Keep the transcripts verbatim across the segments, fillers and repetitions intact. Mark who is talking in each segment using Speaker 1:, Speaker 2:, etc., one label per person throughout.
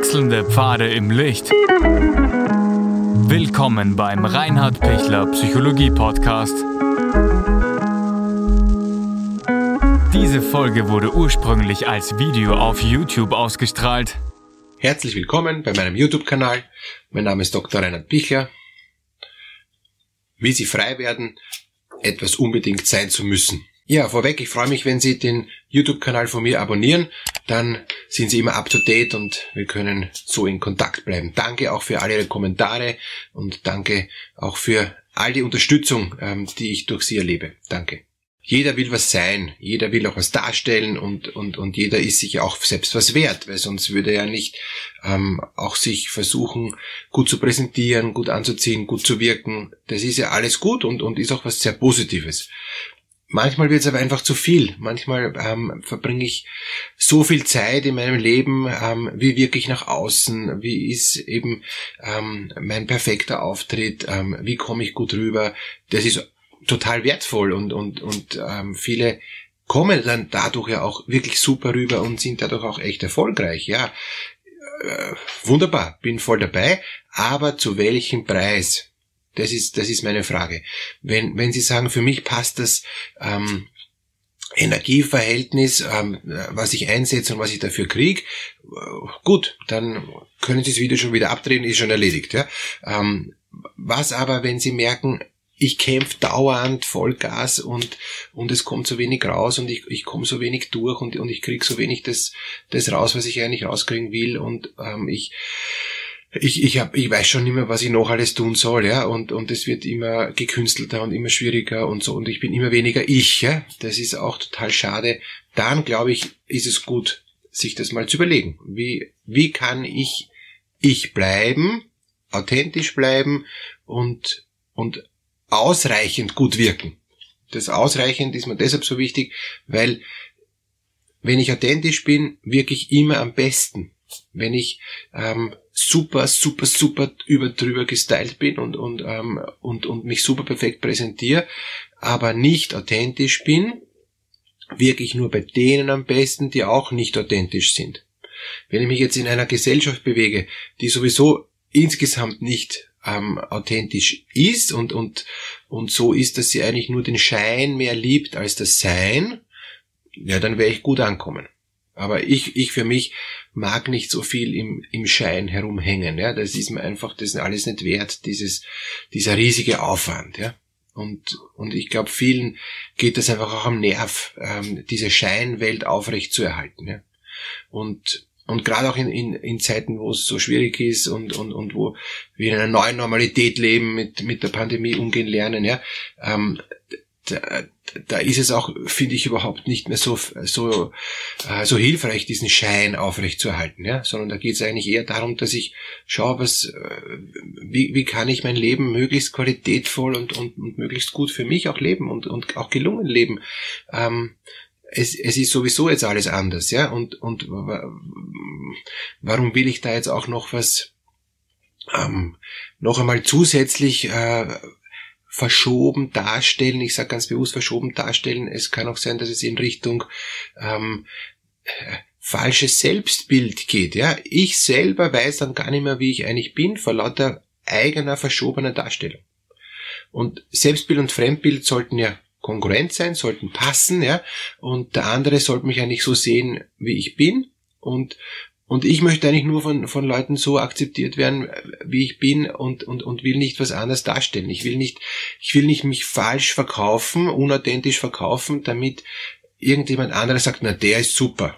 Speaker 1: Wechselnde Pfade im Licht. Willkommen beim Reinhard Pichler Psychologie Podcast. Diese Folge wurde ursprünglich als Video auf YouTube ausgestrahlt.
Speaker 2: Herzlich willkommen bei meinem YouTube-Kanal. Mein Name ist Doktor Reinhard Pichler. Wie Sie frei werden, etwas unbedingt sein zu müssen. Ja, vorweg, ich freue mich, wenn Sie den YouTube-Kanal von mir abonnieren. Dann sind Sie immer up to date und wir können so in Kontakt bleiben. Danke auch für all Ihre Kommentare und danke auch für all die Unterstützung, ähm, die ich durch Sie erlebe. Danke. Jeder will was sein, jeder will auch was darstellen und und und jeder ist sich auch selbst was wert, weil sonst würde er nicht ähm, auch sich versuchen, gut zu präsentieren, gut anzuziehen, gut zu wirken. Das ist ja alles gut und und ist auch was sehr Positives. Manchmal wird es aber einfach zu viel. Manchmal ähm, verbringe ich so viel Zeit in meinem Leben, ähm, wie wirke ich nach außen, wie ist eben ähm, mein perfekter Auftritt, ähm, wie komme ich gut rüber. Das ist total wertvoll und und und ähm, viele kommen dann dadurch ja auch wirklich super rüber und sind dadurch auch echt erfolgreich. Ja, äh, wunderbar, bin voll dabei, aber zu welchem Preis? Das ist, das ist meine Frage. Wenn, wenn Sie sagen, für mich passt das ähm, Energieverhältnis, ähm, was ich einsetze und was ich dafür kriege, äh, gut, dann können Sie das Video schon wieder abdrehen, ist schon erledigt. Ja? Ähm, was aber, wenn Sie merken, ich kämpfe dauernd Vollgas und und es kommt so wenig raus und ich ich komme so wenig durch und und ich kriege so wenig das das raus, was ich eigentlich rauskriegen will und ähm, ich Ich, ich hab, ich weiß schon nicht mehr, was ich noch alles tun soll, ja, und, und es wird immer gekünstelter und immer schwieriger und so, und ich bin immer weniger ich, ja. Das ist auch total schade. Dann, glaube ich, ist es gut, sich das mal zu überlegen. Wie, wie kann ich, ich bleiben, authentisch bleiben und, und ausreichend gut wirken? Das ausreichend ist mir deshalb so wichtig, weil, wenn ich authentisch bin, wirke ich immer am besten. Wenn ich, ähm, super, super, super über drüber gestylt bin und und ähm, und und mich super perfekt präsentiere, aber nicht authentisch bin, wirke ich nur bei denen am besten, die auch nicht authentisch sind. Wenn ich mich jetzt in einer Gesellschaft bewege, die sowieso insgesamt nicht ähm, authentisch ist und und und so ist, dass sie eigentlich nur den Schein mehr liebt als das Sein, ja, dann werde ich gut ankommen. Aber ich, ich für mich mag nicht so viel im, im Schein herumhängen, ja. Das ist mir einfach, das ist alles nicht wert, dieses, dieser riesige Aufwand, ja. Und, und ich glaube, vielen geht das einfach auch am Nerv, ähm, diese Scheinwelt aufrecht zu erhalten, ja. Und, und gerade auch in, in, in Zeiten, wo es so schwierig ist und, und, und wo wir in einer neuen Normalität leben, mit, mit der Pandemie umgehen lernen, ja, ähm, Da, da ist es auch, finde ich, überhaupt nicht mehr so so äh, so hilfreich, diesen Schein aufrechtzuerhalten, ja, sondern da geht es eigentlich eher darum, dass ich schaue, was, äh, wie wie kann ich mein Leben möglichst qualitätvoll und und, und möglichst gut für mich auch leben und und auch gelungen leben. Ähm, es es ist sowieso jetzt alles anders, ja, und und warum will ich da jetzt auch noch was ähm, noch einmal zusätzlich äh, verschoben darstellen, ich sage ganz bewusst verschoben darstellen, es kann auch sein, dass es in Richtung ähm, äh, falsches Selbstbild geht, ja, ich selber weiß dann gar nicht mehr, wie ich eigentlich bin, vor lauter eigener verschobener Darstellung. Und Selbstbild und Fremdbild sollten ja kongruent sein, sollten passen, ja, und der andere sollte mich eigentlich so sehen, wie ich bin, und Und ich möchte eigentlich nur von von Leuten so akzeptiert werden, wie ich bin und und und will nicht was anderes darstellen. Ich will nicht ich will nicht mich falsch verkaufen, unauthentisch verkaufen, damit irgendjemand anderes sagt, na, der ist super.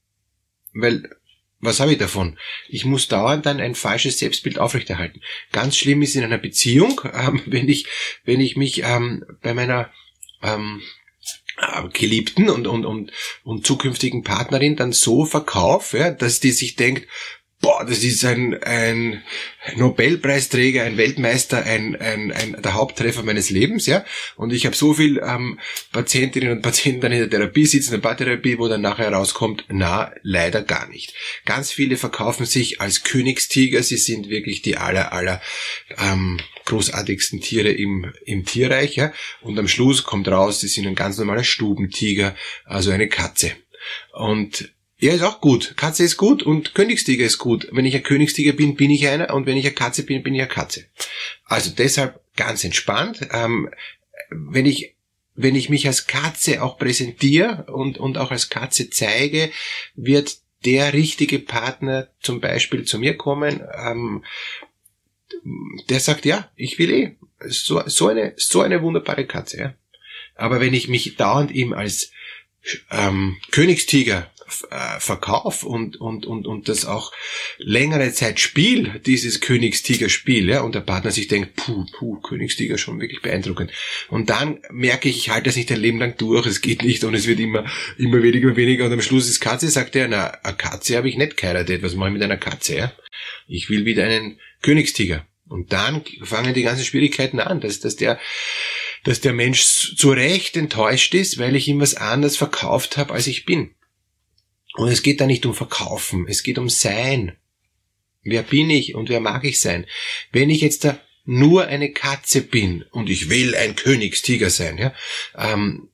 Speaker 2: Weil, was habe ich davon? Ich muss dauernd dann ein falsches Selbstbild aufrechterhalten. Ganz schlimm ist in einer Beziehung, ähm, wenn ich wenn ich mich ähm, bei meiner ähm, Geliebten und, und, und, und zukünftigen Partnerin dann so verkauft, ja, dass die sich denkt, boah, das ist ein, ein Nobelpreisträger, ein Weltmeister, ein, ein, ein, der Haupttreffer meines Lebens, ja, und ich habe so viel ähm, Patientinnen und Patienten dann in der Therapie sitzen, in der Paartherapie, wo dann nachher rauskommt, na, leider gar nicht. Ganz viele verkaufen sich als Königstiger, sie sind wirklich die aller, aller ähm, großartigsten Tiere im, im Tierreich, ja, und am Schluss kommt raus, sie sind ein ganz normaler Stubentiger, also eine Katze. Und Ja, ist auch gut. Katze ist gut und Königstiger ist gut. Wenn ich ein Königstiger bin, bin ich einer und wenn ich eine Katze bin, bin ich eine Katze. Also deshalb ganz entspannt. Ähm, wenn ich wenn ich mich als Katze auch präsentiere und und auch als Katze zeige, wird der richtige Partner zum Beispiel zu mir kommen, ähm, der sagt, ja, ich will eh so so eine so eine wunderbare Katze. Ja. Aber wenn ich mich dauernd ihm als ähm, Königstiger äh, verkauf und und und und das auch längere Zeit spiel, dieses Königstiger-Spiel, ja, und der Partner sich denkt, puh, puh, Königstiger, schon wirklich beeindruckend. Und dann merke ich, ich halte das nicht ein Leben lang durch, es geht nicht und es wird immer immer weniger und weniger und am Schluss ist Katze, sagt er, na, eine Katze habe ich nicht geheiratet, was mache ich mit einer Katze, ja? Ich will wieder einen Königstiger. Und dann fangen die ganzen Schwierigkeiten an, dass, dass der dass der Mensch zu Recht enttäuscht ist, weil ich ihm was anderes verkauft habe, als ich bin. Und es geht da nicht um Verkaufen, es geht um Sein. Wer bin ich und wer mag ich sein? Wenn ich jetzt da nur eine Katze bin und ich will ein Königstiger sein, ja, ähm,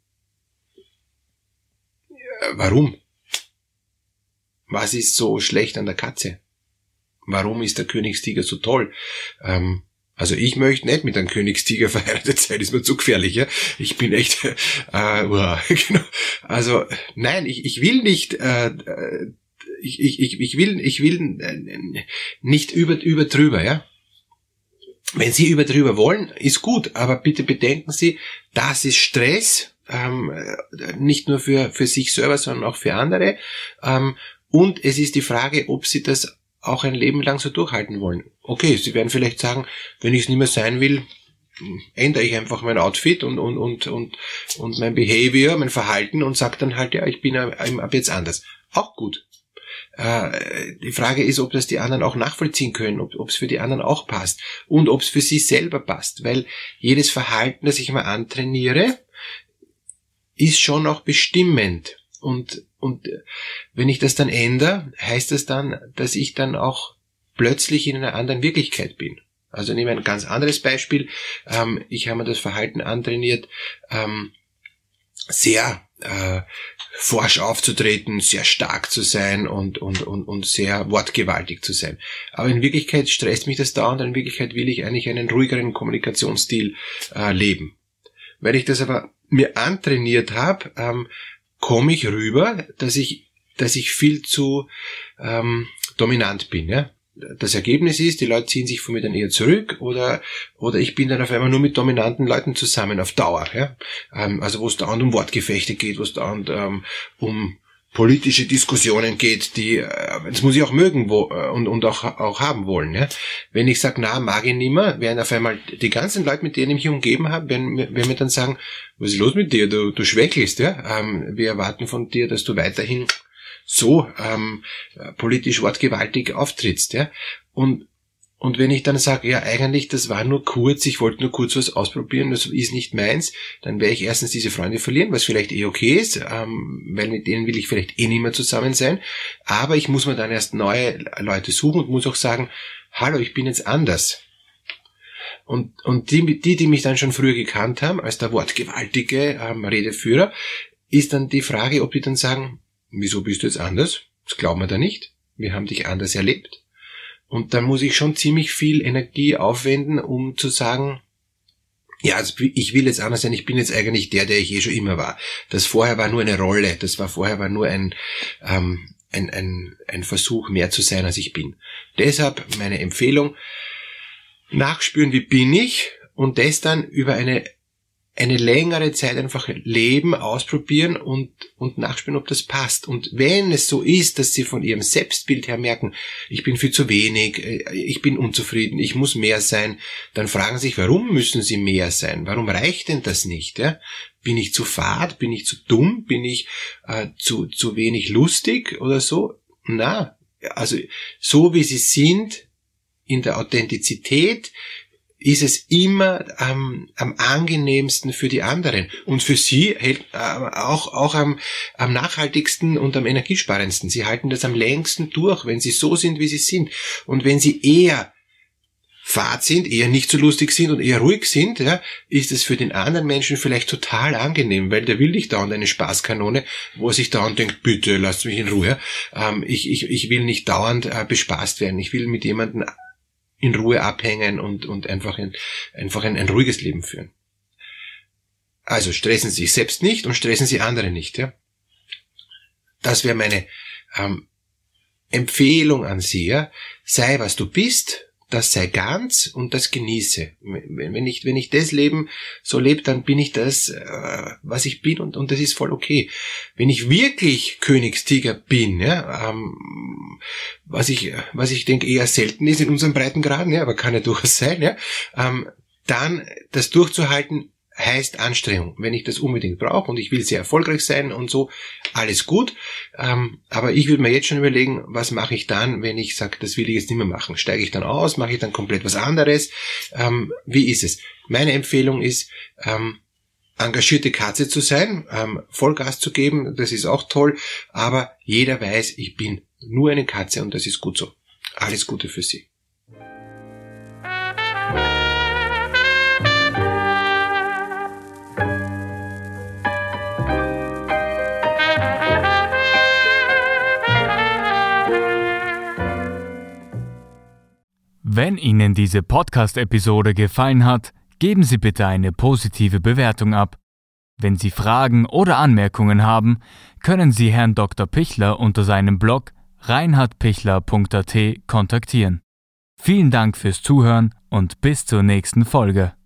Speaker 2: warum? Was ist so schlecht an der Katze? Warum ist der Königstiger so toll? Ähm, Also ich möchte nicht mit einem Königstiger verheiratet sein, ist mir zu gefährlich, ja. Ich bin echt, äh, uh, genau. Also nein, ich ich will nicht, äh, ich ich ich will ich will nicht über über drüber, ja. Wenn Sie über drüber wollen, ist gut, aber bitte bedenken Sie, das ist Stress, ähm, nicht nur für für sich selber, sondern auch für andere. Ähm, und es ist die Frage, ob Sie das auch ein Leben lang so durchhalten wollen. Okay, Sie werden vielleicht sagen, wenn ich es nicht mehr sein will, ändere ich einfach mein Outfit und und und und und mein Behavior, mein Verhalten und sage dann halt, ja, ich bin ab jetzt anders. Auch gut. Äh, die Frage ist, ob das die anderen auch nachvollziehen können, ob es für die anderen auch passt und ob es für sie selber passt, weil jedes Verhalten, das ich mal antrainiere, ist schon auch bestimmend. Und und wenn ich das dann ändere, heißt das dann, dass ich dann auch plötzlich in einer anderen Wirklichkeit bin. Also nehmen wir ein ganz anderes Beispiel. Ähm, ich habe mir das Verhalten antrainiert, ähm, sehr äh, forsch aufzutreten, sehr stark zu sein und und und und sehr wortgewaltig zu sein. Aber in Wirklichkeit stresst mich das dauernd. In Wirklichkeit will ich eigentlich einen ruhigeren Kommunikationsstil äh, leben. Weil ich das aber mir antrainiert habe, ähm, komme ich rüber, dass ich, dass ich viel zu ähm, dominant bin. Ja? Das Ergebnis ist, die Leute ziehen sich von mir dann eher zurück oder oder ich bin dann auf einmal nur mit dominanten Leuten zusammen auf Dauer. Ja? Ähm, also wo es dauernd um Wortgefechte geht, wo es dauernd ähm, um politische Diskussionen geht, die, äh, das muss ich auch mögen wo, äh, und und auch auch haben wollen. Ja? Wenn ich sage, na, mag ich nimmer, werden auf einmal die ganzen Leute, mit denen ich mich umgeben habe, werden, werden mir dann sagen, was ist los mit dir? Du, du schwächelst, ja? Ähm, wir erwarten von dir, dass du weiterhin so ähm, politisch wortgewaltig auftrittst, ja? Und und wenn ich dann sage, ja, eigentlich, das war nur kurz, ich wollte nur kurz was ausprobieren, das ist nicht meins, dann werde ich erstens diese Freunde verlieren, was vielleicht eh okay ist, ähm, weil mit denen will ich vielleicht eh nicht mehr zusammen sein, aber ich muss mir dann erst neue Leute suchen und muss auch sagen, hallo, ich bin jetzt anders. Und und die, die, die mich dann schon früher gekannt haben, als der wortgewaltige ähm, Redeführer, ist dann die Frage, ob die dann sagen, wieso bist du jetzt anders? Das glauben wir da nicht. Wir haben dich anders erlebt. Und dann muss ich schon ziemlich viel Energie aufwenden, um zu sagen, ja, also ich will jetzt anders sein, ich bin jetzt eigentlich der, der ich eh schon immer war. Das vorher war nur eine Rolle, das war vorher war nur ein, ähm, ein, ein, ein Versuch, mehr zu sein, als ich bin. Deshalb meine Empfehlung, nachspüren, wie bin ich und das dann über eine eine längere Zeit einfach leben, ausprobieren und und nachspüren, ob das passt. Und wenn es so ist, dass sie von ihrem Selbstbild her merken, ich bin viel zu wenig, ich bin unzufrieden, ich muss mehr sein, dann fragen sie sich, warum müssen sie mehr sein? Warum reicht denn das nicht? Ja? Bin ich zu fad? Bin ich zu dumm? Bin ich äh, zu zu wenig lustig oder so? Na, also so wie sie sind, in der Authentizität, ist es immer ähm, am angenehmsten für die anderen und für sie hält, äh, auch auch am, am nachhaltigsten und am energiesparendsten. Sie halten das am längsten durch, wenn sie so sind, wie sie sind. Und wenn sie eher fad sind, eher nicht so lustig sind und eher ruhig sind, ja, ist es für den anderen Menschen vielleicht total angenehm, weil der will nicht dauernd eine Spaßkanone, wo er sich dauernd denkt, bitte lasst mich in Ruhe. Ähm, ich, ich, ich will nicht dauernd äh, bespaßt werden. Ich will mit jemandem in Ruhe abhängen und, und einfach, ein, einfach ein, ein ruhiges Leben führen. Also stressen Sie sich selbst nicht und stressen Sie andere nicht. Ja? Das wäre meine ähm, Empfehlung an Sie. Ja? Sei, was du bist, das sei ganz und das genieße. Wenn ich, wenn ich das Leben so lebe, dann bin ich das, äh, was ich bin und, und das ist voll okay. Wenn ich wirklich Königstiger bin, ja, ähm, was ich, was ich denke eher selten ist in unseren Breitengraden, ja, aber kann ja durchaus sein, ja, ähm, dann das durchzuhalten, heißt Anstrengung. Wenn ich das unbedingt brauche und ich will sehr erfolgreich sein und so, alles gut. Ähm, aber ich würde mir jetzt schon überlegen, was mache ich dann, wenn ich sage, das will ich jetzt nicht mehr machen. Steige ich dann aus, mache ich dann komplett was anderes? Ähm, wie ist es? Meine Empfehlung ist, ähm, engagierte Katze zu sein, ähm, Vollgas zu geben, das ist auch toll, aber jeder weiß, ich bin nur eine Katze und das ist gut so. Alles Gute für Sie.
Speaker 1: Wenn Ihnen diese Podcast-Episode gefallen hat, geben Sie bitte eine positive Bewertung ab. Wenn Sie Fragen oder Anmerkungen haben, können Sie Herrn Doktor Pichler unter seinem Blog reinhard pichler punkt a t kontaktieren. Vielen Dank fürs Zuhören und bis zur nächsten Folge.